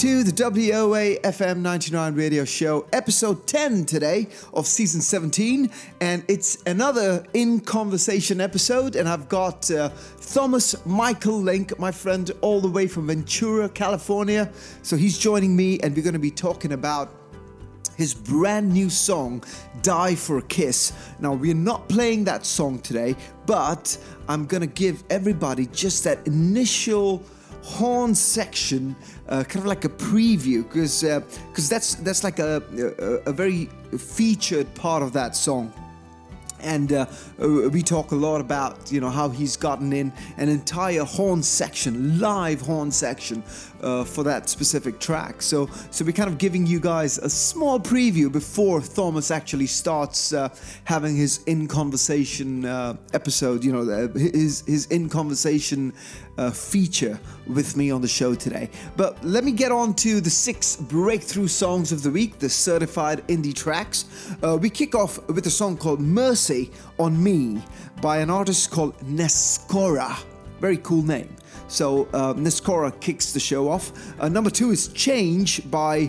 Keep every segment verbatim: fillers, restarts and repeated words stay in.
to the W O A F M ninety-nine radio show, episode ten today of season seventeen, and it's another In Conversation episode, and I've got uh, Thomas Michael Link, my friend all the way from Ventura, California. So he's joining me, and we're going to be talking about his brand new song, Die for a Kiss. Now, we're not playing that song today, but I'm going to give everybody just that initial horn section, uh, kind of like a preview, because uh, because that's that's like a, a a very featured part of that song. And uh, we talk a lot about, you know, how he's gotten in an entire horn section, live horn section uh, for that specific track. So, so we're kind of giving you guys a small preview before Thomas actually starts uh, having his In Conversation uh, episode. You know, his his In Conversation uh, feature with me on the show today. But let me get on to the six breakthrough songs of the week, the certified indie tracks. Uh, we kick off with a song called Mercy on Me by an artist called Nescora. Very cool name. So uh, Nescora kicks the show off. Uh, number two is Change by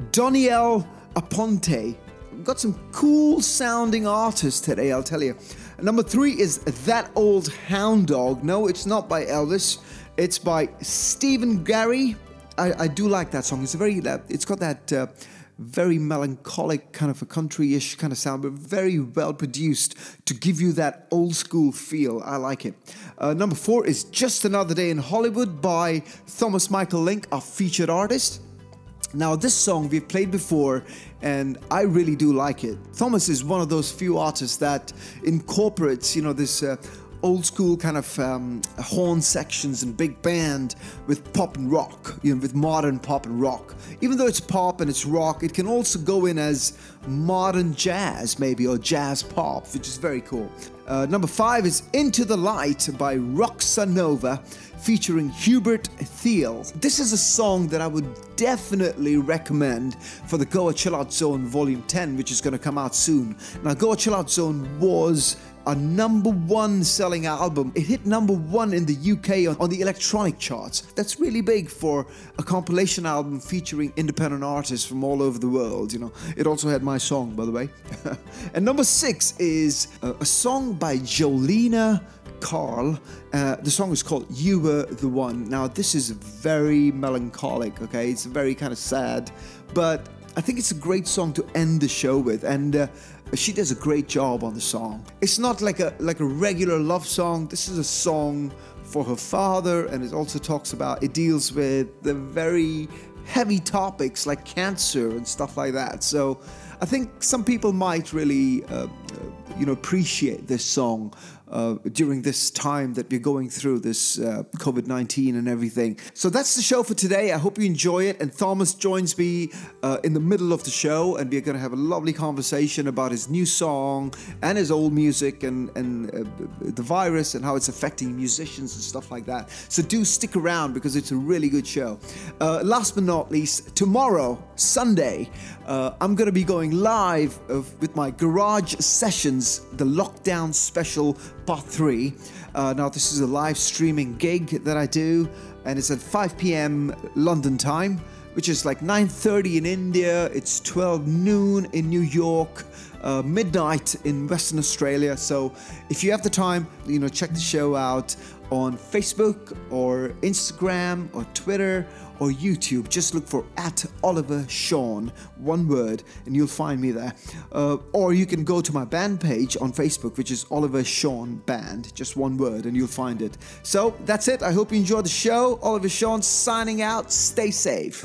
Doniel Aponte. We've got some cool sounding artists today, I'll tell you. Number three is That Old Hound Dog. No, it's not by Elvis. It's by Stephen Gary. I, I do like that song. It's a very. It's got that uh, very melancholic kind of a country-ish kind of sound, but very well produced to give you that old school feel. I like it. Uh, number four is Just Another Day in Hollywood by Thomas Michael Link, our featured artist. Now, this song we've played before, and I really do like it. Thomas is one of those few artists that incorporates, you know, this uh, old school kind of um, horn sections and big band with pop and rock, you know, with modern pop and rock. Even though it's pop and it's rock, it can also go in as modern jazz, maybe, or jazz pop, which is very cool. Uh, number five is Into the Light by Roxanova, featuring Hubert Thiel. This is a song that I would definitely recommend for the Goa Chill Out Zone Volume ten, which is going to come out soon. Now, Goa Chill Out Zone was a number one selling album. It hit number one in the U K on, on the electronic charts. That's really big for a compilation album featuring independent artists from all over the world. You know, it also had my song, by the way. And number six is a, a song by Jolena Carl. Uh, the song is called You Were the One. Now, this is very melancholic, okay? It's very kind of sad, but I think it's a great song to end the show with, and uh, she does a great job on the song. It's not like a like a regular love song. This is a song for her father, and it also talks about, it deals with the very heavy topics like cancer and stuff like that. So I think some people might really, uh, you know, appreciate this song Uh, during this time that we're going through this uh, covid nineteen and everything. So that's the show for today. I hope you enjoy it. And Thomas joins me uh, in the middle of the show, and we're going to have a lovely conversation about his new song and his old music and, and uh, the virus and how it's affecting musicians and stuff like that. So do stick around because it's a really good show. Uh, last but not least, tomorrow, Sunday, uh, I'm going to be going live uh, with my Garage Sessions, the lockdown special part three. Uh, now, this is a live streaming gig that I do, and it's at five p.m. London time, which is like nine thirty in India. It's twelve noon in New York, uh, midnight in Western Australia. So if you have the time, you know, check the show out on Facebook or Instagram or Twitter or YouTube. Just look for at Oliver Sean, one word, and you'll find me there. Uh, or you can go to my band page on Facebook, which is Oliver Sean Band, just one word, and you'll find it. So that's it. I hope you enjoyed the show. Oliver Sean signing out. Stay safe.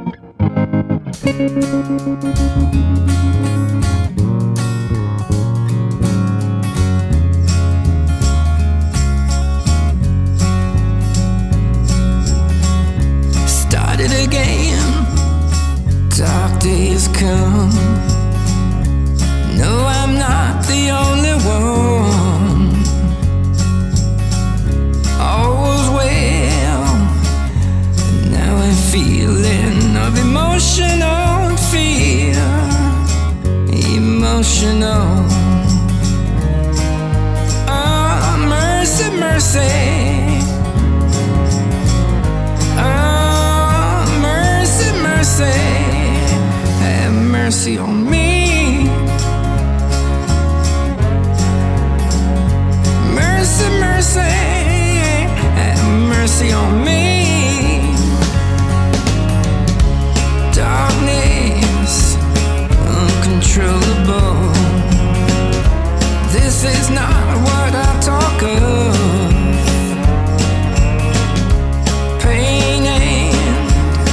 Again, dark days come. No, I'm not the only one. All was well. Now I'm feeling of emotional fear. Emotional. Oh, mercy, mercy. Oh, mercy, mercy on me. Mercy, mercy, have mercy on me. Darkness, uncontrollable. This is not what I talk of. Pain and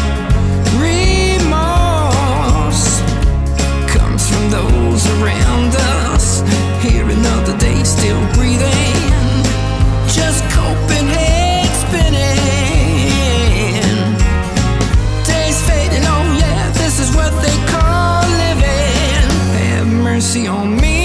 remorse comes from those around us. Here another day, still breathing, just coping, head spinning. Days fading, oh yeah, this is what they call living. Have mercy on me.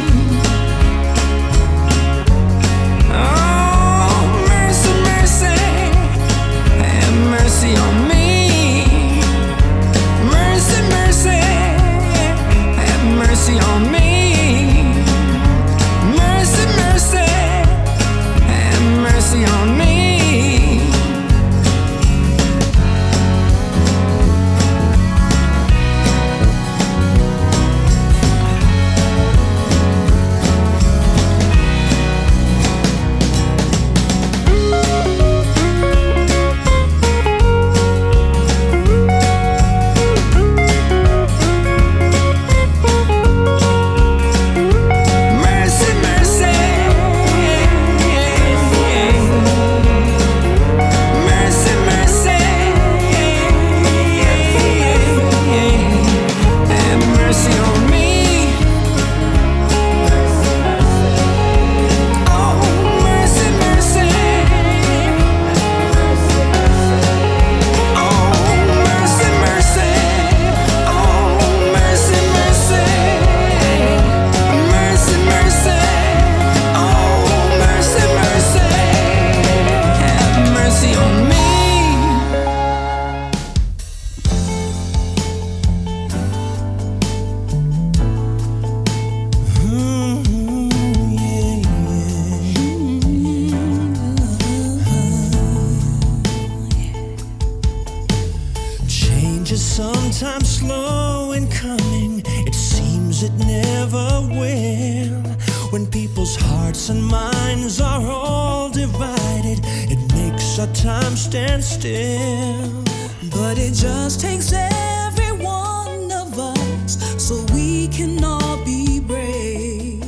Sometimes slow in coming, it seems it never will. When people's hearts and minds are all divided, it makes our time stand still. But it just takes every one of us so we can all be brave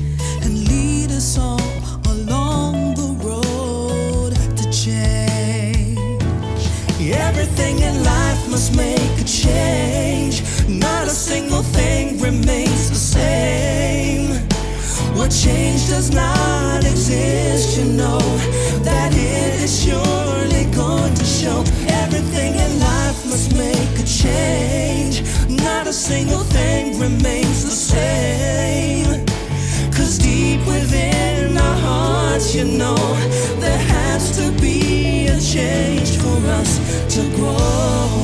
and lead us all along the road to change. Everything in life must make a change. Not a single thing remains the same. What change does not exist, you know that it is surely going to show. Everything in life must make a change. Not a single thing remains the same. Cause deep within our hearts, you know, there has to be a change for us to grow.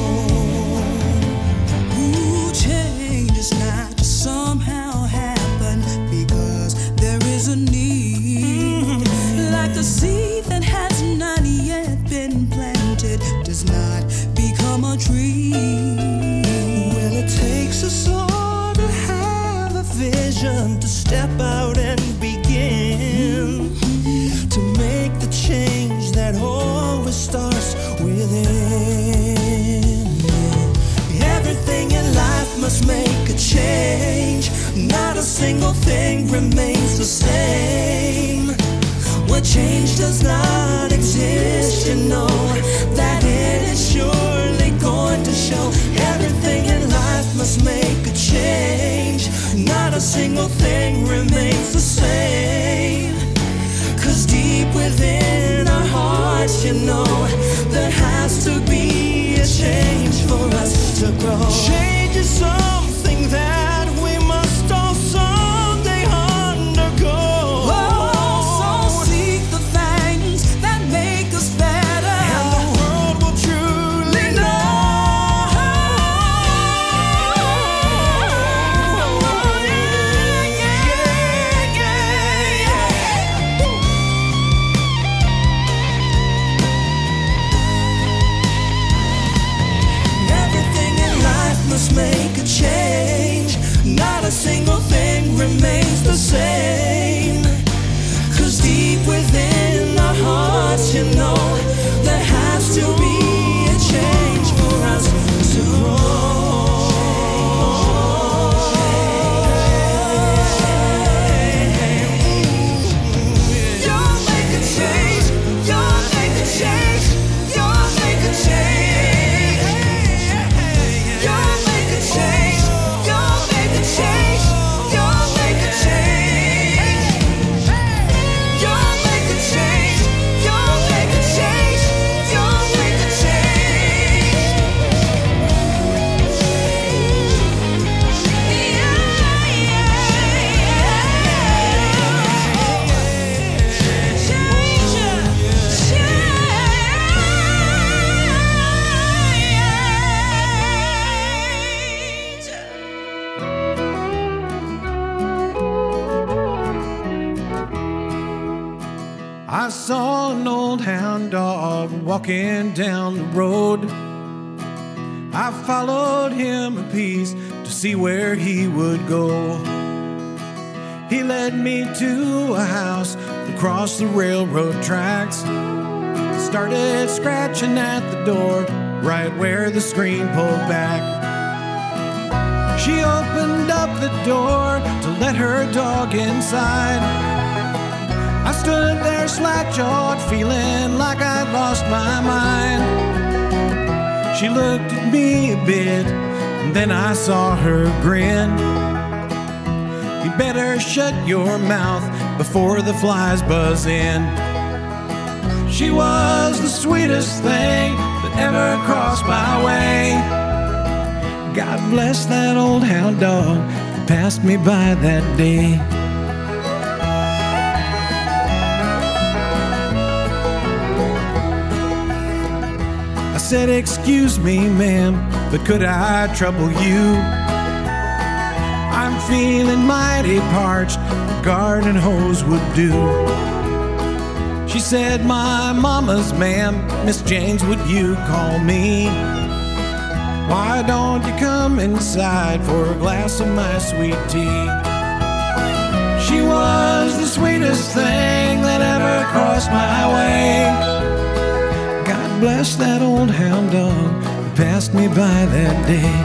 Ooh, change is not to somehow happen because there is a need. Mm-hmm. Like a seed that has not yet been planted does not become a tree. Well, it takes a soul to have a vision, to step out and begin, mm-hmm. to make the change that always starts within. Everything in life must make a change. Not a single thing remains the same. What change does not exist, you know that it is surely going to show. Everything in life must make a change. Not a single thing remains the same. Cause deep within our hearts, you know, there has to be a change for us to grow. Change is something that we must all someday undergo. Oh, so seek the things that make us better, and the world will truly know. Everything in life must make a change. Not a single thing remains the same. 'Cause deep within our hearts, you know, there has to be a change for us to grow. I saw an old hound dog walking down the road. I followed him a piece to see where he would go. He led me to a house across the railroad tracks. Started scratching at the door right where the screen pulled back. She opened up the door to let her dog inside. I stood there slack-jawed, feeling like I'd lost my mind. She looked at me a bit, and then I saw her grin. You better shut your mouth before the flies buzz in. She was the sweetest thing that ever crossed my way. God bless that old hound dog that passed me by that day. I said, excuse me, ma'am, but could I trouble you? I'm feeling mighty parched, a garden hose would do. She said, my mama's ma'am, Miss James, would you call me? Why don't you come inside for a glass of my sweet tea? She was the sweetest thing that ever crossed my way. God bless that old hound dog that passed me by that day.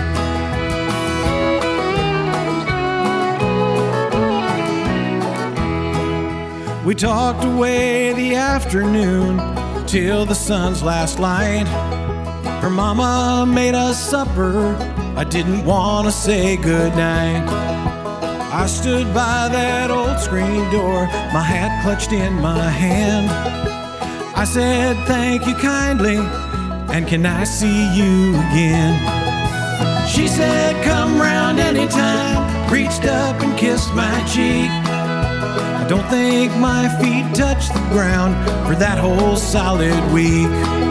We talked away the afternoon till the sun's last light. Her mama made us supper. I didn't want to say goodnight. I stood by that old screen door, my hat clutched in my hand. I said, thank you kindly, and can I see you again? She said, come round anytime, reached up and kissed my cheek. I don't think my feet touched the ground for that whole solid week.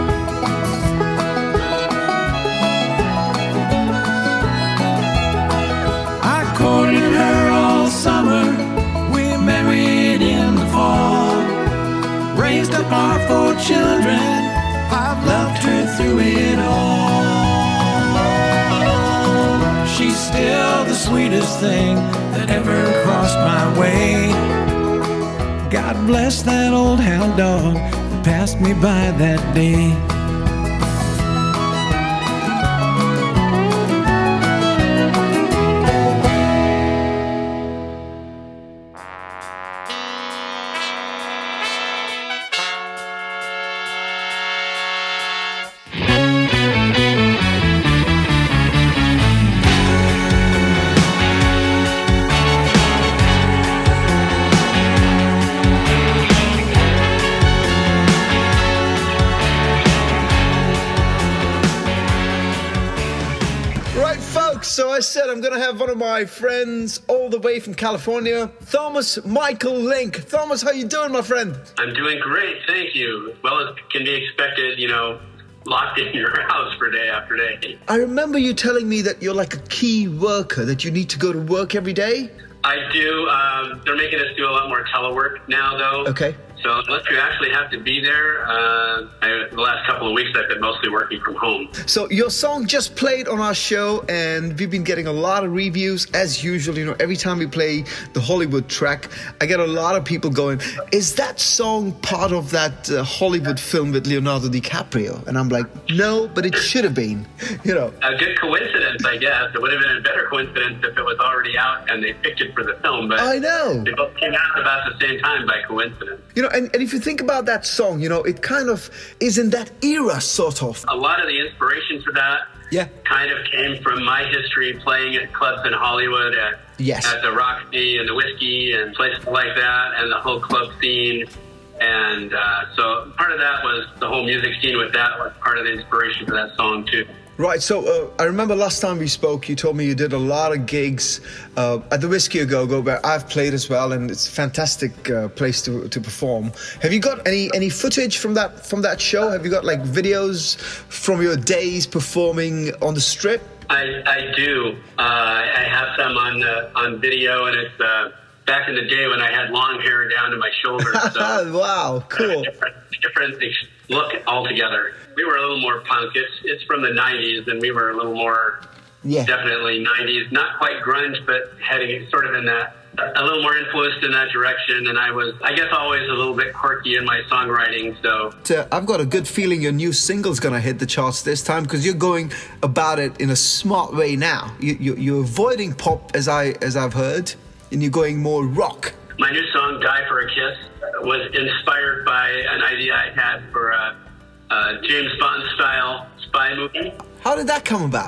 I courted her all summer, we married in the fall, raised up our four children, I've loved her through it all. She's still the sweetest thing that ever crossed my way. God bless that old hound dog that passed me by that day. So I said I'm going to have one of my friends all the way from California, Thomas Michael Link. Thomas, how you doing, my friend? I'm doing great, thank you. Well, as can be expected, you know, locked in your house for day after day. I remember you telling me that you're like a key worker, that you need to go to work every day. I do. Um, they're making us do a lot more telework now, though. Okay. So unless you actually have to be there, uh, I, the last couple of weeks I've been mostly working from home. So your song just played on our show, and we've been getting a lot of reviews as usual. You know, every time we play the Hollywood track, I get a lot of people going, is that song part of that uh, Hollywood film with Leonardo DiCaprio? And I'm like, no, but it should have been, you know. A good coincidence, I guess. It would have been a better coincidence if it was already out and they picked it for the film, but I know. They both came out about the same time by coincidence. You know, and, and if you think about that song, you know, it kind of is in that era, sort of. A lot of the inspiration for that yeah. kind of came from my history playing at clubs in Hollywood, at, yes. at the Roxy and the Whiskey and places like that, and the whole club scene. And uh, so part of that was the whole music scene with that was part of the inspiration for that song, too. Right, so uh, I remember last time we spoke, you told me you did a lot of gigs uh, at the Whiskey A Go Go, where I've played as well, and it's a fantastic uh, place to to perform. Have you got any any footage from that from that show? Have you got like videos from your days performing on the Strip? I, I do. Uh, I have some on uh, on video, and it's uh, back in the day when I had long hair down to my shoulders. So wow, cool. Different, different look altogether. We were a little more punk. It's it's from the nineties, and we were a little more yeah. definitely nineties. Not quite grunge, but heading sort of in that, a little more influenced in that direction. And I was, I guess, always a little bit quirky in my songwriting. So uh, I've got a good feeling your new single's going to hit the charts this time, because you're going about it in a smart way now. You, you, you're avoiding pop, as, I, as I've heard, and you're going more rock. My new song, Die for a Kiss, was inspired by an idea I had for a, a James Bond-style spy movie. How did that come about?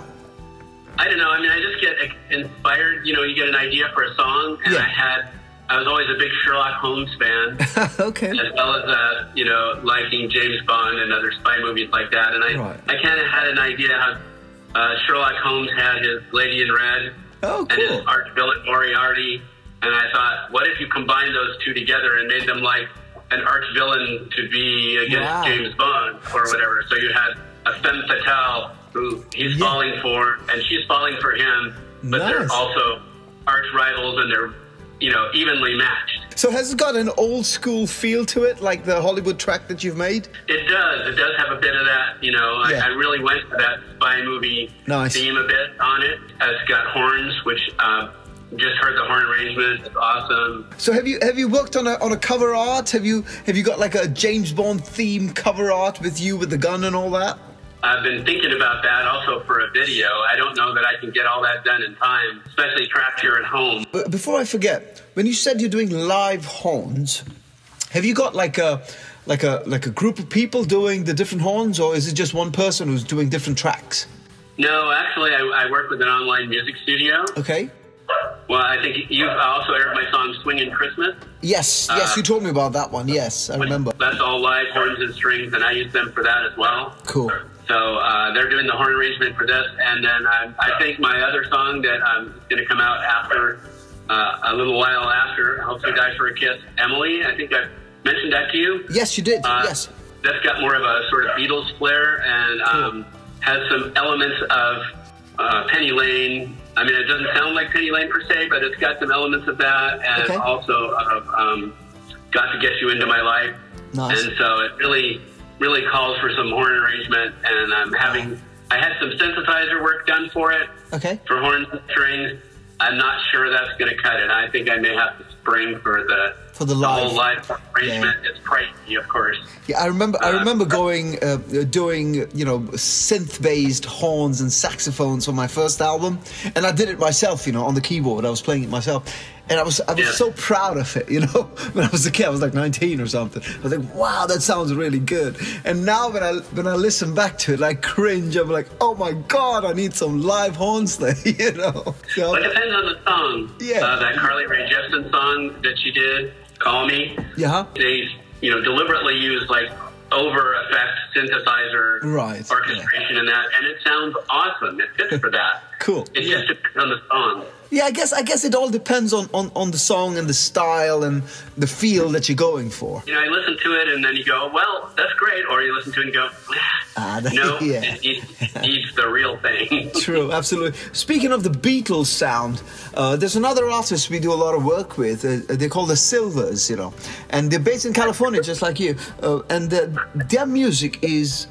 I don't know. I mean, I just get inspired. You know, you get an idea for a song, and yeah. I had, I was always a big Sherlock Holmes fan. Okay. As well as, uh, you know, liking James Bond and other spy movies like that. And I, right. I kind of had an idea how uh, Sherlock Holmes had his Lady in Red oh, cool. and his arch-villain Moriarty. And I thought, what if you combine those two together and made them like an arch-villain to be against wow. James Bond or whatever? So you had a femme fatale who he's yeah. falling for, and she's falling for him, but nice. they're also arch rivals, and they're, you know, evenly matched. So has it got an old school feel to it, like the Hollywood track that you've made? It does. It does have a bit of that, you know. Yeah. I, I really went for that spy movie nice. theme a bit on it. It's got horns, which uh, just heard the horn arrangement. It's awesome. So have you have you worked on a on a cover art? Have you have you got like a James Bond theme cover art with you with the gun and all that? I've been thinking about that also for a video. I don't know that I can get all that done in time, especially trapped here at home. But before I forget, when you said you're doing live horns, have you got like a like a like a group of people doing the different horns, or is it just one person who's doing different tracks? No, actually, I, I work with an online music studio. Okay. Well, I think you've also aired my song "Swingin' Christmas." Yes, yes, uh, you told me about that one. Yes, I remember. That's all live horns and strings, and I use them for that as well. Cool. So uh, they're doing the horn arrangement for this, and then um, I think my other song that um, is going to come out after uh, a little while after, "Help You Die for a Kiss," Emily. I think I mentioned that to you. Yes, you did. Uh, yes. That's got more of a sort of Beatles flair and um, cool. has some elements of uh, Penny Lane. I mean, it doesn't sound like Penny Lane per se, but it's got some elements of that, and okay. also of um, "Got to Get You Into My Life." Nice. And so it really, really calls for some horn arrangement, and I'm having. Wow. I had some synthesizer work done for it. Okay. For horns and strings. I'm not sure that's going to cut it. I think I may have to spring for the for the live, the whole live arrangement. Yeah. It's pricey, of course. Yeah, I remember. Uh, I remember going uh, doing you know synth-based horns and saxophones for my first album, and I did it myself. You know, on the keyboard, I was playing it myself, and I was I was yeah. so proud of it. You know, when I was a kid, I was like nineteen or something. I was like, wow, that sounds really good. And now when I when I listen back to it, I cringe. I'm like, oh my god, I need some live horns there. You know. So, well, it depends on the song. Yeah. Uh, that Carly Rae Jepsen song that she did, "Call Me." Yeah. They, you know, deliberately use like over effect synthesizer right. orchestration yeah. and that, and it sounds awesome. It fits for that. Cool. It yeah. just depends on the song. Yeah, I guess I guess it all depends on, on, on the song and the style and the feel that you're going for. You know, I listen to it and then you go, well, that's great. Or you listen to it and go, Ah, that- no, yeah. it needs, needs the real thing. True, absolutely. Speaking of the Beatles sound, uh, there's another artist we do a lot of work with. Uh, they're called the Silvers, you know, and they're based in California, just like you. Uh, and the, their music is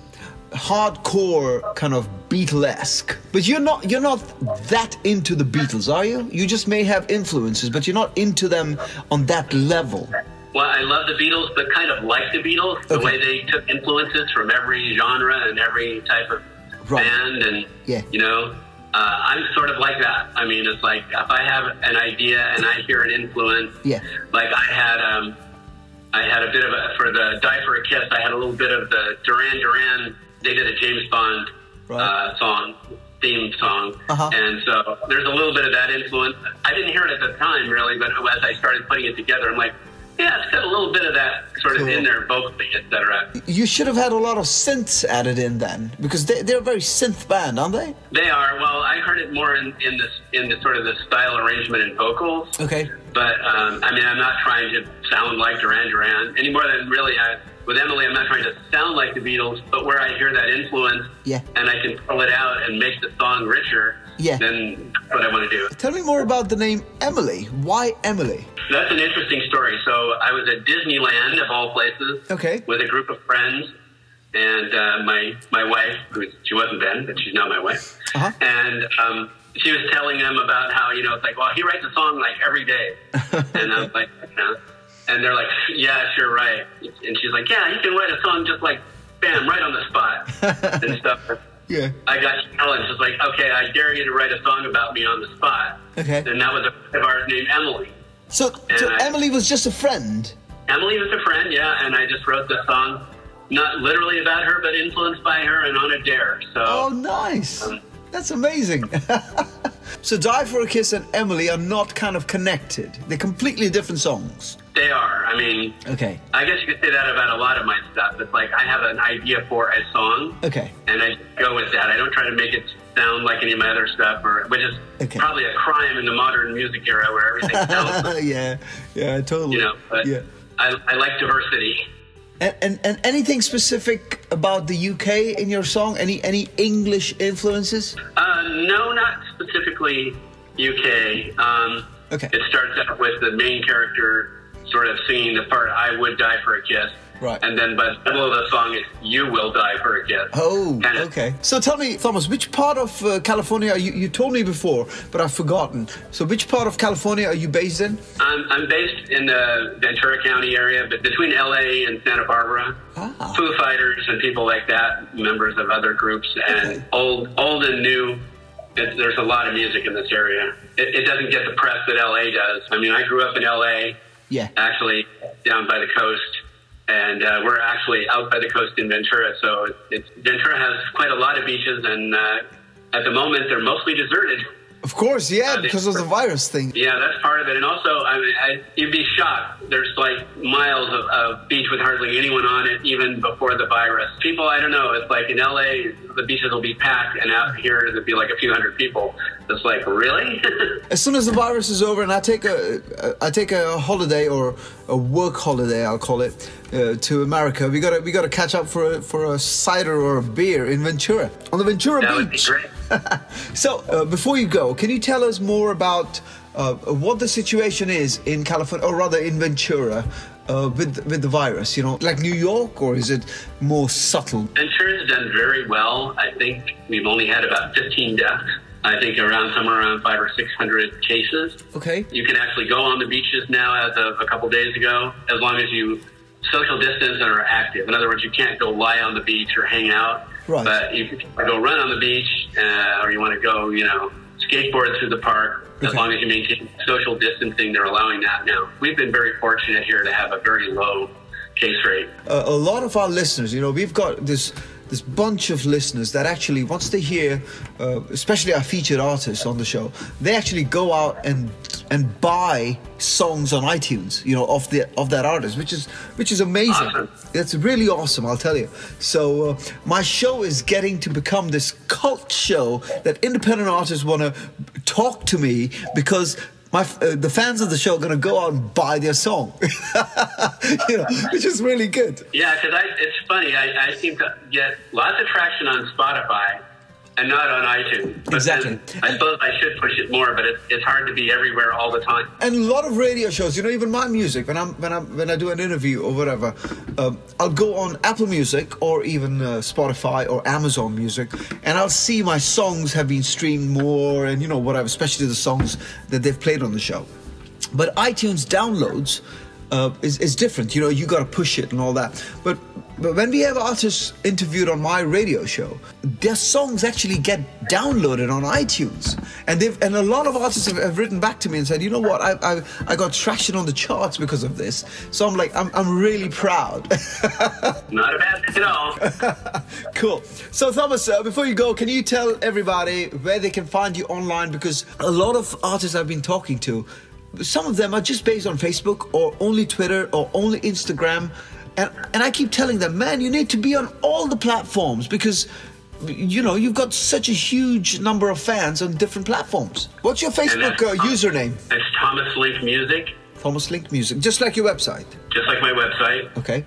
hardcore, kind of Beatlesque. But you're not you're not that into the Beatles, are you? You just may have influences, but you're not into them on that level. Well, I love the Beatles, but kind of like the Beatles, the Okay. way they took influences from every genre and every type of Right. band. And, Yeah. you know, uh, I'm sort of like that. I mean, it's like if I have an idea and I hear an influence, Yeah. like I had um, I had a bit of a, for the Die for a Kiss, I had a little bit of the Duran Duran. They did a James Bond Right. uh, song, theme song. Uh-huh. And so there's a little bit of that influence. I didn't hear it at the time, really, but as I started putting it together, I'm like, yeah, it's got a little bit of that sort of Cool. in there vocally, et cetera. You should have had a lot of synths added in then, because they, they're a very synth band, aren't they? They are. Well, I heard it more in, in this in the sort of the style arrangement and vocals. Okay. But um, I mean, I'm not trying to sound like Duran Duran any more than really. I, with Emily, I'm not trying to sound like the Beatles, but where I hear that influence, Yeah. and I can pull it out and make the song richer, Yeah. then that's what I want to do. Tell me more about the name Emily. Why Emily? That's an interesting story. So I was at Disneyland, of all places, Okay. with a group of friends, and uh, my my wife, who she wasn't then, but she's now my wife, Uh-huh. and um, she was telling them about how, you know, it's like, well, he writes a song like every day, and I was like, you know, and they're like, yeah, sure, right, and she's like, yeah, he can write a song just like, bam, right on the spot, and stuff. Yeah. I got challenged. It's like, okay, I dare you to write a song about me on the spot. Okay. And that was a friend of ours named Emily. So, so And I- Emily was just a friend. Emily was a friend, yeah, and I just wrote this song, not literally about her, but influenced by her and on a dare. So, Oh, nice. Um, That's amazing. So Die for a Kiss and Emily are not kind of connected. They're completely different songs. they are. I mean, Okay. I guess you could say that about a lot of my stuff. It's like I have an idea for a song, Okay. and I go with that. I don't try to make it sound like any of my other stuff, or which is Okay. probably a crime in the modern music era where everything sounds, like, yeah. Yeah, totally. you know. But Yeah. I, I like diversity. And, and and anything specific about the U K in your song? Any any English influences? Uh, no, not specifically U K. Um, Okay. It starts out with the main character sort of singing the part, I would die for a kiss. Right. And then by the middle of the song, it's you will die for a kiss. Oh, Kind of- okay. So tell me, Thomas, which part of uh, California are you? You told me before, but I've forgotten. So which part of California are you based in? I'm, I'm based in the Ventura County area, but between L A and Santa Barbara. Ah. Foo Fighters and people like that, members of other groups, and Okay. old old and new. It, there's a lot of music in this area. It, it doesn't get the press that L A does. I mean, I grew up in L A, Yeah. actually down by the coast, and uh, we're actually out by the coast in Ventura. So it's, Ventura has quite a lot of beaches, and uh, at the moment they're mostly deserted. Of course, yeah, Uh, they- because of the virus thing. Yeah, that's part of it. And also, I mean, I, you'd be shocked. There's like miles of, of beach with hardly anyone on it, even before the virus. People, I don't know. It's like in L A, the beaches will be packed, and out here there'd be like a few hundred people. It's like, really? As soon as the virus is over, and I take a, a I take a holiday or a work holiday, I'll call it, uh, to America. We gotta we gotta catch up for a, for a cider or a beer in Ventura on the Ventura That would be beach. great. So uh, before you go, can you tell us more about uh, what the situation is in California, or rather in Ventura, uh, with with the virus? You know, like New York, or is it more subtle? Ventura's done very well. I think we've only had about fifteen deaths. I think around somewhere around five or six hundred cases. Okay. You can actually go on the beaches now as of a couple days ago, as long as you social distance and are active. In other words, you can't go lie on the beach or hang out. Right. But you can go run on the beach, uh, or you want to go, you know, skateboard through the park. As Okay. long as you maintain social distancing, they're allowing that now. We've been very fortunate here to have a very low case rate. Uh, a lot of our listeners, you know, we've got this this bunch of listeners that actually, once they hear, uh, especially our featured artists on the show, they actually go out and and buy songs on iTunes, you know, of the of that artist, which is which is amazing. Awesome. It's really awesome, I'll tell you. So uh, my show is getting to become this cult show that independent artists want to talk to me because my uh, the fans of the show are going to go out and buy their song, you know, which is really good. Yeah, because it's funny. I, I seem to get lots of traction on Spotify and not on iTunes. But exactly. I suppose I should push it more, but it's it's hard to be everywhere all the time. And a lot of radio shows, you know, even my music, when I'm when I when I do an interview or whatever, um, I'll go on Apple Music or even uh, Spotify or Amazon Music, and I'll see my songs have been streamed more, and you know whatever, especially the songs that they've played on the show. But iTunes downloads uh, is is different. You know, you got to push it and all that. But But when we have artists interviewed on my radio show, their songs actually get downloaded on iTunes, and they've and a lot of artists have, have written back to me and said, you know what, I I, I got traction on the charts because of this. So I'm like, I'm I'm really proud. Not a bad thing at all. Cool. So Thomas, uh, before you go, can you tell everybody where they can find you online? Because a lot of artists I've been talking to, some of them are just based on Facebook or only Twitter or only Instagram. And and I keep telling them, man, you need to be on all the platforms because, you know, you've got such a huge number of fans on different platforms. What's your Facebook uh, username? It's Thomas Link Music. Thomas Link Music, just like your website. Just like my website. Okay.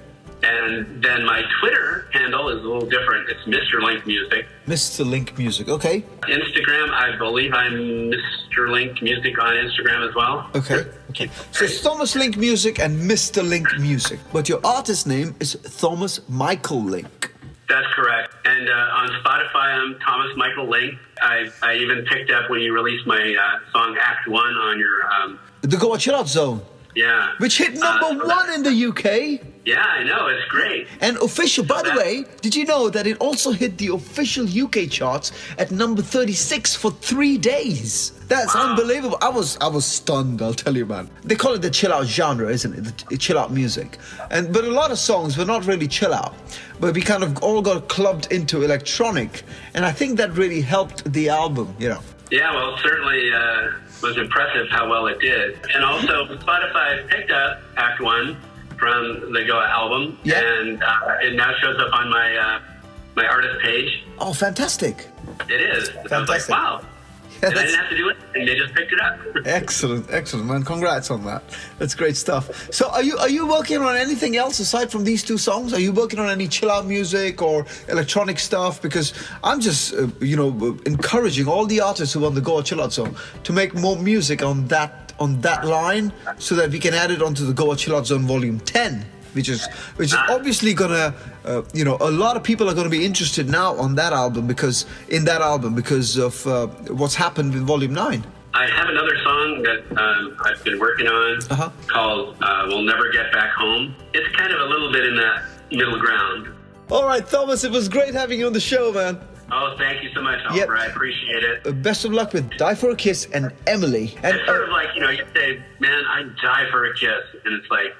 And then my Twitter handle is a little different. It's Mister Link Music. Mister Link Music, okay. Instagram, I believe I'm Mister Link Music on Instagram as well. Okay, okay. So it's Thomas Link Music and Mister Link Music. But your artist name is Thomas Michael Link. That's correct. And uh, on Spotify, I'm Thomas Michael Link. I, I even picked up when you released my uh, song Act One on your... Um, the Goa Chill Out Zone. Yeah. Which hit number uh, one in the U K. Yeah, I know. It's great. And official, by the way, did you know that it also hit the official U K charts at number thirty-six for three days? That's wow. Unbelievable. I was I was stunned, I'll tell you, man. They call it the chill out genre, isn't it? The chill out music. And but a lot of songs were not really chill out. But we kind of all got clubbed into electronic. And I think that really helped the album, you know. Yeah, well, it certainly uh, was impressive how well it did. And also, Spotify picked up Act One from the Goa album, yeah. and uh, it now shows up on my uh, my artist page. Oh, fantastic! It is. Fantastic. I was like, wow. Yeah, and I didn't have to do anything; they just picked it up. Excellent, excellent, man! Congrats on that. That's great stuff. So, are you are you working on anything else aside from these two songs? Are you working on any chill out music or electronic stuff? Because I'm just, uh, you know, encouraging all the artists who want the Goa Chill Out Zone to make more music on that. on that line so that we can add it onto the Goa Chill Out Zone Volume ten, which is which is obviously gonna uh, you know, a lot of people are going to be interested now on that album because in that album because of uh, what's happened with Volume nine. I have another song that um, I've been working on uh-huh. called uh, We'll Never Get Back Home. It's kind of a little bit in that middle ground. All right, Thomas, it was great having you on the show, man. Oh, thank you so much, Oliver. Yep. I appreciate it. Uh, best of luck with Die for a Kiss and Emily. And, it's sort uh, of like, you know, you say, man, I'd die for a kiss. And it's like,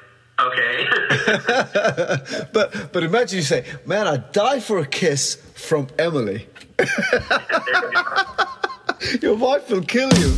okay. but but imagine you say, man, I'd die for a kiss from Emily. Your wife will kill you.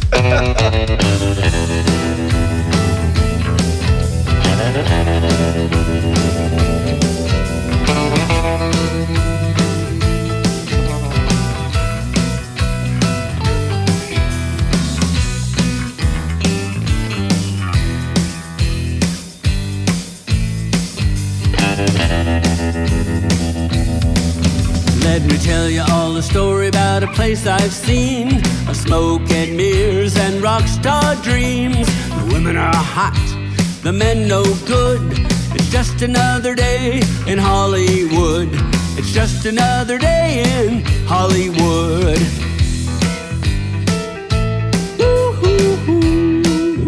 Let me tell you all the story about a place I've seen, of smoke and mirrors and rock star dreams. The women are hot, the men no good. It's just another day in Hollywood. It's just another day in Hollywood. Woo-hoo-hoo.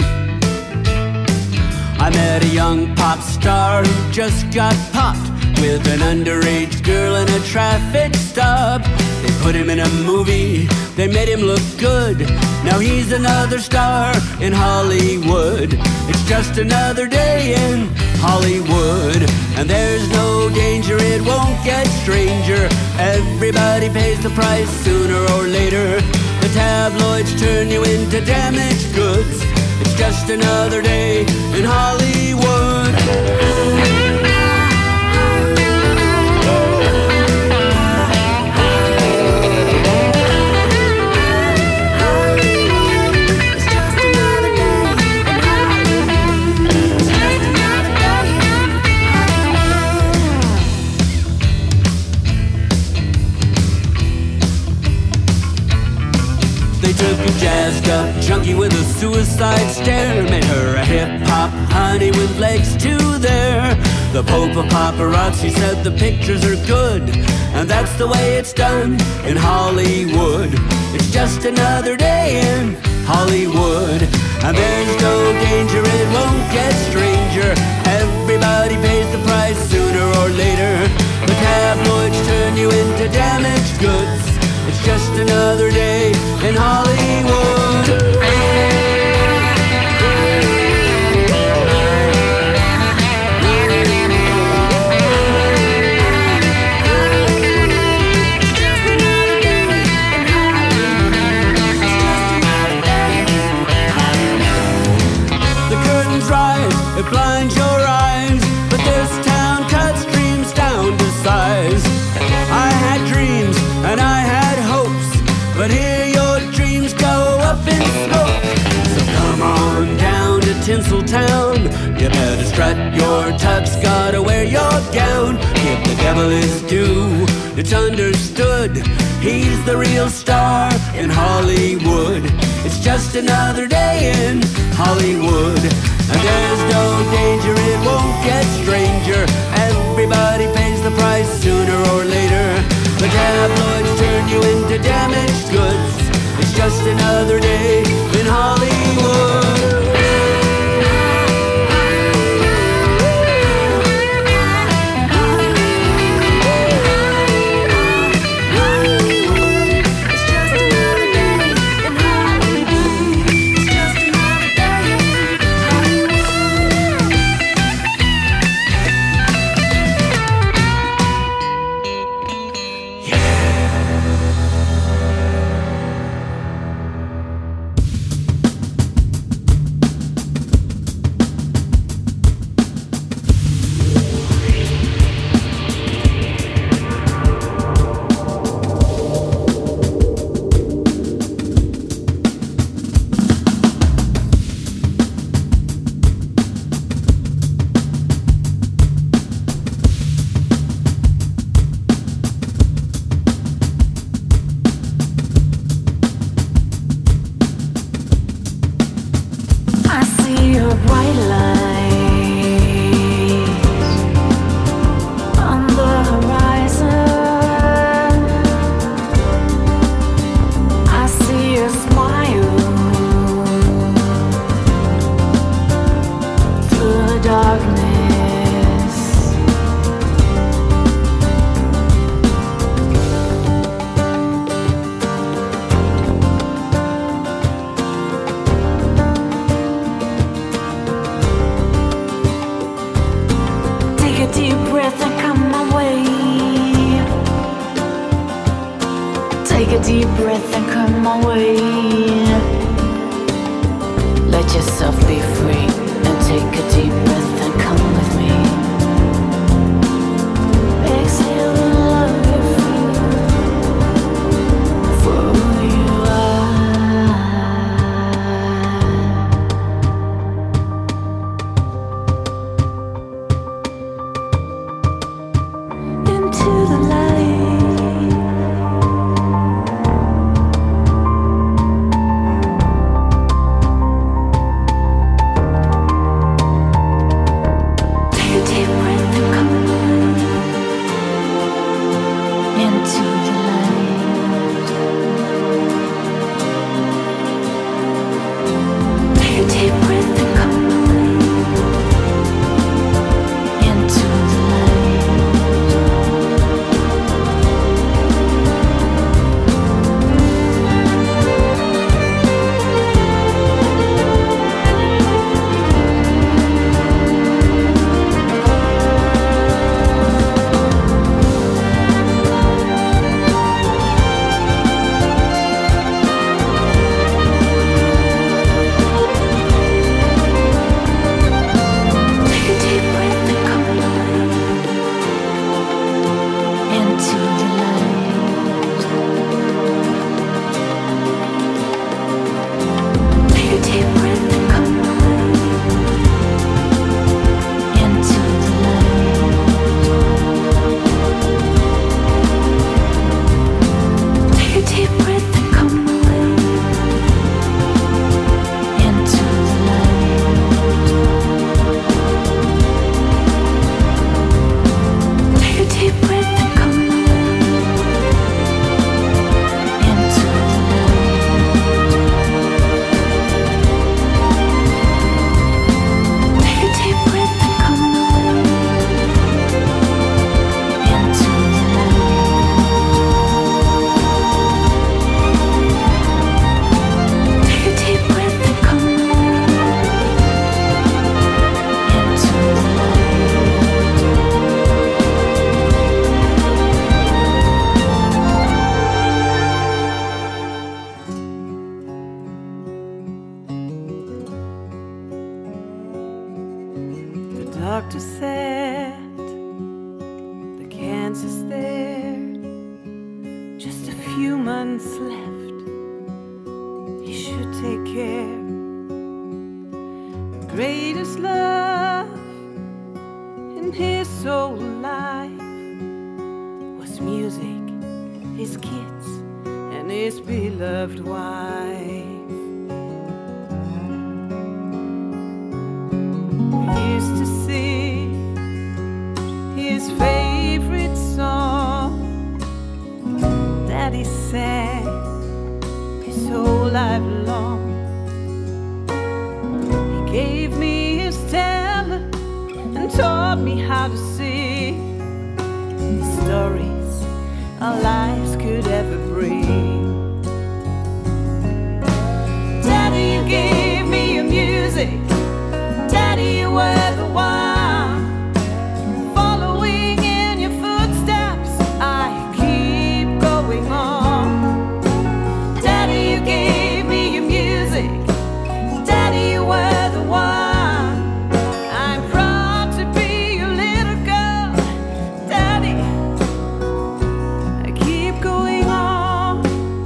I met a young pop star who just got popped with an underage girl in a traffic stop. They put him in a movie, they made him look good. Now he's another star in Hollywood. It's just another day in Hollywood. And there's no danger, it won't get stranger. Everybody pays the price sooner or later. The tabloids turn you into damaged goods. It's just another day in Hollywood. Hollywood. side stare made her a hip-hop honey with legs to there. The Pope of paparazzi said the pictures are good, and that's the way it's done in Hollywood. It's just another day in Hollywood, and there's no danger it won't get stranger. Everybody pays the price sooner or later. The tabloids turn you into damaged goods. It's just another day in Hollywood. It blinds your eyes, but this town cuts dreams down to size. I had dreams and I had hopes, but here your dreams go up in smoke. So come on down to Tinseltown. You better strut your tux, gotta wear your gown. Give the devil his due, it's understood. He's the real star in Hollywood. It's just another day in Hollywood, and there's no danger it won't get stranger. Everybody pays the price sooner or later. The tabloids turn you into damaged goods. It's just another day in Hollywood. Into the light. doctor said the cancer's there, just a few months left. He should take care. The greatest love in his whole life was music, his kids, and his beloved wife. We used to sing his favorite song that he sang his whole life long. He gave me his talent and taught me how to sing the stories our lives could ever bring. Daddy, you gave me your music. Daddy, you were the one. Following in your footsteps, I keep going on. Daddy, you gave me your music. Daddy, you were the one. I'm proud to be your little girl. Daddy, I keep going on.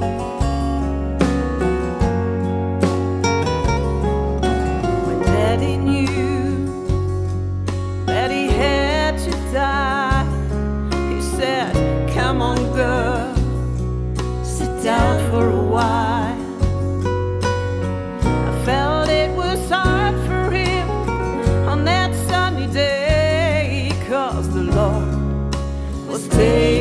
When Daddy knew that he had to die, he said, come on girl, sit down for a while. I felt it was hard for him on that sunny day, 'cause the Lord was taking